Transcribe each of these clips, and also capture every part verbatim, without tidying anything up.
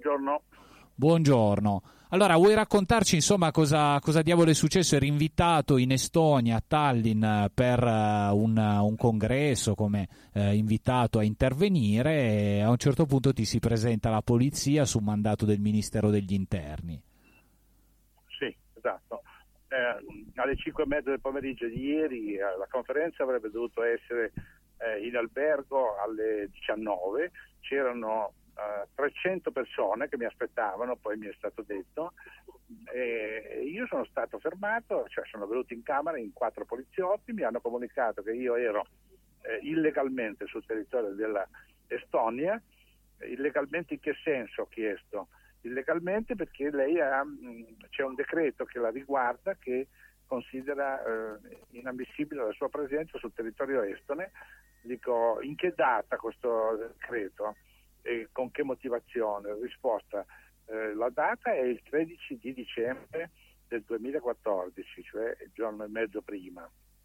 buongiorno. Buongiorno. Allora, vuoi raccontarci insomma cosa, cosa diavolo è successo? Eri invitato in Estonia, a Tallinn, per uh, un, un congresso come uh, invitato a intervenire e a un certo punto ti si presenta la polizia su mandato del Ministero degli Interni. Sì, esatto. Eh, alle cinque e mezza del pomeriggio di ieri eh, la conferenza avrebbe dovuto essere eh, in albergo alle diciannove. C'erano Uh, trecento persone che mi aspettavano, poi mi è stato detto, e io sono stato fermato, cioè sono venuto in camera in quattro poliziotti, mi hanno comunicato che io ero eh, illegalmente sul territorio della Estonia. Illegalmente in che senso, ho chiesto? Illegalmente perché lei ha, mh, c'è un decreto che la riguarda che considera eh, inammissibile la sua presenza sul territorio estone. Dico, in che data questo decreto? E con che motivazione? Risposta, eh, la data è il tredici di dicembre del duemilaquattordici, cioè il giorno e mezzo prima.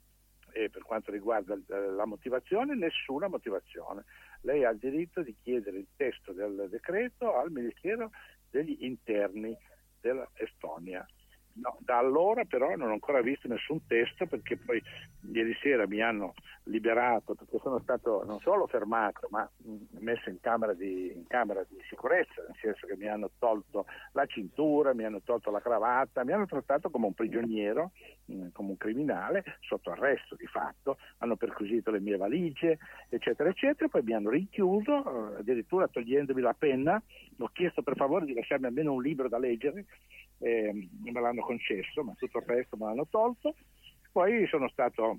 E per quanto riguarda la motivazione, nessuna motivazione. Lei ha il diritto di chiedere il testo del decreto al Ministero degli Interni dell'Estonia. No, da allora però non ho ancora visto nessun testo, perché poi ieri sera mi hanno liberato perché sono stato non solo fermato ma messo in camera di, in camera di sicurezza, nel senso che mi hanno tolto la cintura, mi hanno tolto la cravatta, mi hanno trattato come un prigioniero, come un criminale sotto arresto di fatto, hanno perquisito le mie valigie eccetera eccetera, poi mi hanno rinchiuso, addirittura togliendomi la penna. Ho chiesto per favore di lasciarmi almeno un libro da leggere, eh, me l'hanno concesso, ma tutto il resto me l'hanno tolto. Poi sono stato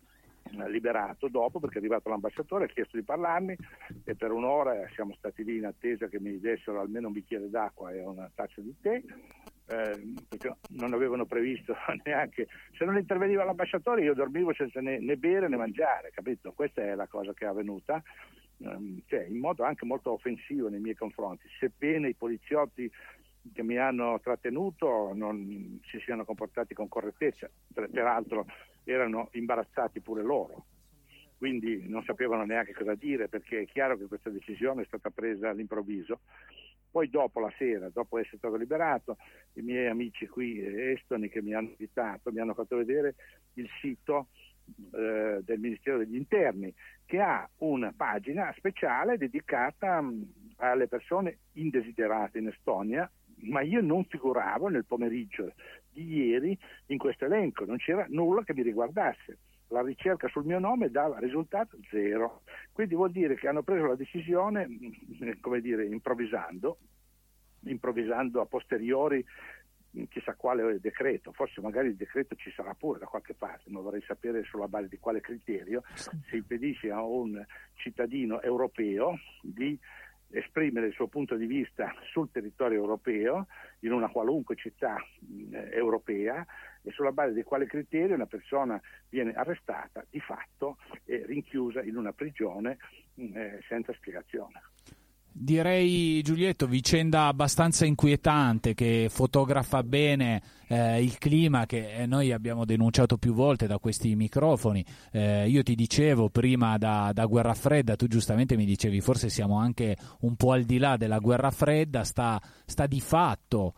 liberato dopo perché è arrivato l'ambasciatore, ha chiesto di parlarmi e per un'ora siamo stati lì in attesa che mi dessero almeno un bicchiere d'acqua e una tazza di tè, eh, perché non avevano previsto neanche, se non interveniva l'ambasciatore io dormivo senza né, né bere né mangiare, capito? Questa è la cosa che è avvenuta, eh, cioè in modo anche molto offensivo nei miei confronti, sebbene i poliziotti che mi hanno trattenuto non si siano comportati con correttezza, peraltro erano imbarazzati pure loro, quindi non sapevano neanche cosa dire, perché è chiaro che questa decisione è stata presa all'improvviso. Poi dopo la sera, dopo essere stato liberato, i miei amici qui estoni che mi hanno invitato mi hanno fatto vedere il sito eh, del Ministero degli Interni, che ha una pagina speciale dedicata mh, alle persone indesiderate in Estonia, ma io non figuravo nel pomeriggio di ieri in questo elenco, non c'era nulla che mi riguardasse. La ricerca sul mio nome dava risultato zero, quindi vuol dire che hanno preso la decisione, come dire, improvvisando, improvvisando a posteriori chissà quale decreto, forse magari il decreto ci sarà pure da qualche parte, ma vorrei sapere sulla base di quale criterio si impedisce a un cittadino europeo di esprimere il suo punto di vista sul territorio europeo, in una qualunque città eh, europea, e sulla base di quale criterio una persona viene arrestata di fatto e rinchiusa in una prigione eh, senza spiegazione. Direi, Giulietto, vicenda abbastanza inquietante che fotografa bene eh, il clima che noi abbiamo denunciato più volte da questi microfoni. Eh, io ti dicevo prima da, da guerra fredda, tu giustamente mi dicevi forse siamo anche un po' al di là della guerra fredda, sta, sta di fatto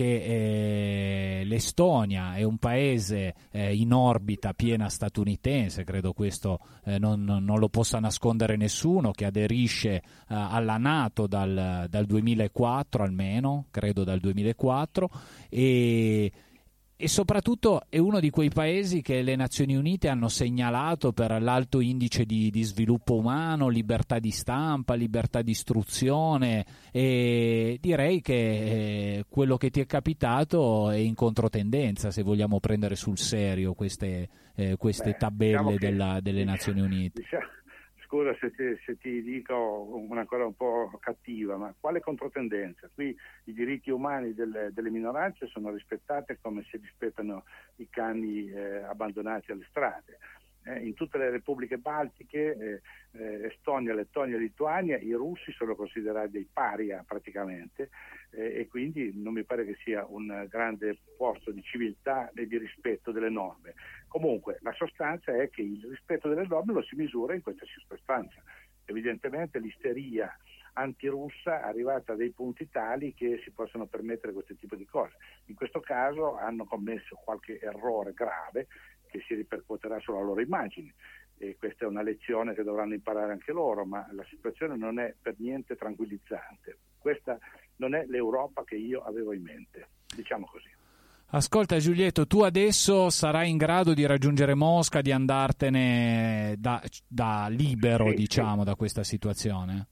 che eh, l'Estonia è un paese eh, in orbita piena statunitense, credo questo eh, non, non lo possa nascondere nessuno, che aderisce eh, alla NATO dal, dal duemilaquattro almeno, credo dal duemilaquattro, e e soprattutto è uno di quei paesi che le Nazioni Unite hanno segnalato per l'alto indice di, di sviluppo umano, libertà di stampa, libertà di istruzione, e direi che eh, quello che ti è capitato è in controtendenza, se vogliamo prendere sul serio queste, eh, queste Beh, tabelle diciamo che, della, delle Nazioni Unite. Diciamo, scusa se ti, se ti dico una cosa un po' cattiva, ma quale controtendenza? Qui i diritti umani delle, delle minoranze sono rispettati come si rispettano i cani eh, abbandonati alle strade. Eh, in tutte le repubbliche baltiche, eh, eh, Estonia, Lettonia e Lituania, i russi sono considerati dei paria praticamente, eh, e quindi non mi pare che sia un grande posto di civiltà e di rispetto delle norme. Comunque la sostanza è che il rispetto delle norme lo si misura in questa circostanza. Evidentemente l'isteria antirussa arrivata a dei punti tali che si possono permettere questo tipo di cose. In questo caso hanno commesso qualche errore grave che si ripercuoterà sulla loro immagine, e questa è una lezione che dovranno imparare anche loro, ma la situazione non è per niente tranquillizzante. Questa non è l'Europa che io avevo in mente, diciamo così. Ascolta Giulietto, tu adesso sarai in grado di raggiungere Mosca, di andartene da, da libero, sì, diciamo, sì. da questa situazione?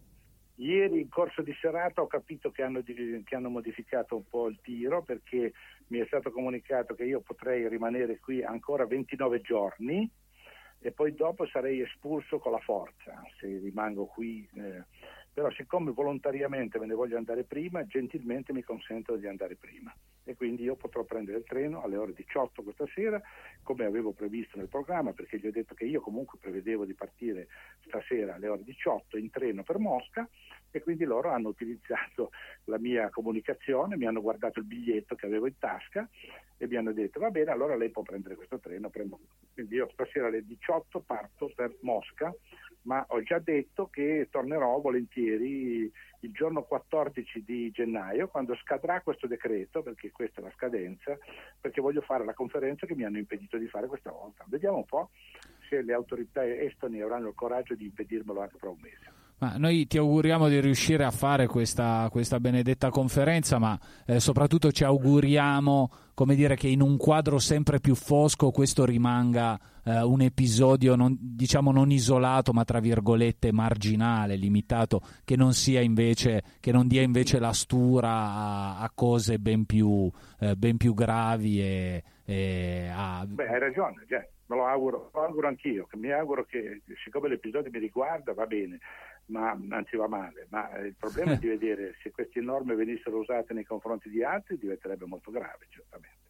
Ieri in corso di serata ho capito che hanno, che hanno modificato un po' il tiro, perché mi è stato comunicato che io potrei rimanere qui ancora ventinove giorni e poi dopo sarei espulso con la forza se rimango qui, eh, però siccome volontariamente me ne voglio andare prima, gentilmente mi consentono di andare prima e quindi io potrò prendere il treno alle ore diciotto questa sera come avevo previsto nel programma, perché gli ho detto che io comunque prevedevo di partire stasera alle ore diciotto in treno per Mosca, e quindi loro hanno utilizzato la mia comunicazione, mi hanno guardato il biglietto che avevo in tasca e mi hanno detto va bene, allora lei può prendere questo treno. Prendo. Quindi io stasera alle diciotto parto per Mosca, ma ho già detto che tornerò volentieri il giorno quattordici di gennaio, quando scadrà questo decreto, perché questa è la scadenza, perché voglio fare la conferenza che mi hanno impedito di fare questa volta. Vediamo un po' se le autorità estone avranno il coraggio di impedirmelo anche per un mese. Ma noi ti auguriamo di riuscire a fare questa, questa benedetta conferenza, ma eh, soprattutto ci auguriamo, come dire, che in un quadro sempre più fosco questo rimanga eh, un episodio non, diciamo non isolato, ma tra virgolette marginale, limitato, che non sia invece, che non dia invece la stura a, a cose ben più, eh, ben più gravi e, e a... Beh, hai ragione, cioè, me lo auguro, lo auguro anch'io, che mi auguro che, siccome l'episodio mi riguarda, va bene, ma anzi va male, ma il problema è di vedere se queste norme venissero usate nei confronti di altri, diventerebbe molto grave, certamente.